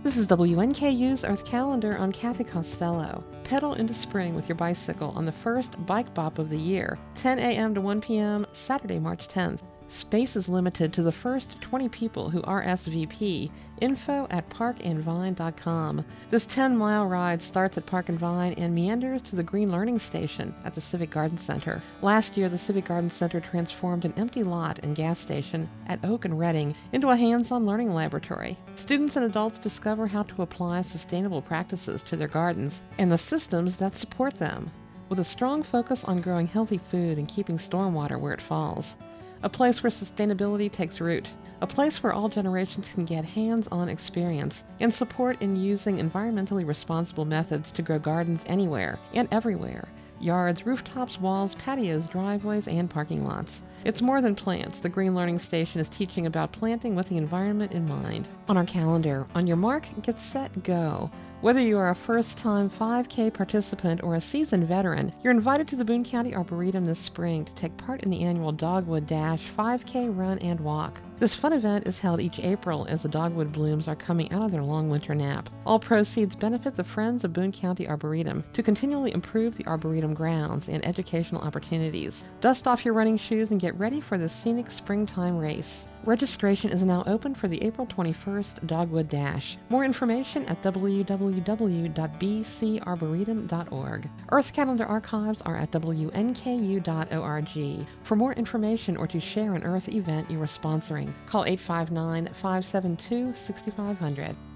This is WNKU's Earth Calendar. I'm Kathy Costello. Pedal into spring with your bicycle on the first Bike Bop of the year, 10 a.m. to 1 p.m., Saturday, March 10th. Space is limited to the first 20 people who RSVP. Info at parkandvine.com. This 10-mile ride starts at Park and Vine and meanders to the Green Learning Station at the Civic Garden Center. Last year, the Civic Garden Center transformed an empty lot and gas station at Oak and Reading into a hands-on learning laboratory. Students and adults discover how to apply sustainable practices to their gardens and the systems that support them, with a strong focus on growing healthy food and keeping stormwater where it falls. A place where sustainability takes root. A place where all generations can get hands-on experience and support in using environmentally responsible methods to grow gardens anywhere and everywhere. Yards, rooftops, walls, patios, driveways, and parking lots. It's more than plants. The Green Learning Station is teaching about planting with the environment in mind. On our calendar, on your mark, get set, go. Whether you are a first-time 5K participant or a seasoned veteran, you're invited to the Boone County Arboretum this spring to take part in the annual Dogwood Dash 5K run and walk. This fun event is held each April as the dogwood blooms are coming out of their long winter nap. All proceeds benefit the Friends of Boone County Arboretum to continually improve the Arboretum grounds and educational opportunities. Dust off your running shoes and get ready for the scenic springtime race. Registration is now open for the April 21st Dogwood Dash. More information at www.bcarboretum.org. Earth Calendar archives are at wnku.org. For more information or to share an Earth event you are sponsoring, call 859-572-6500.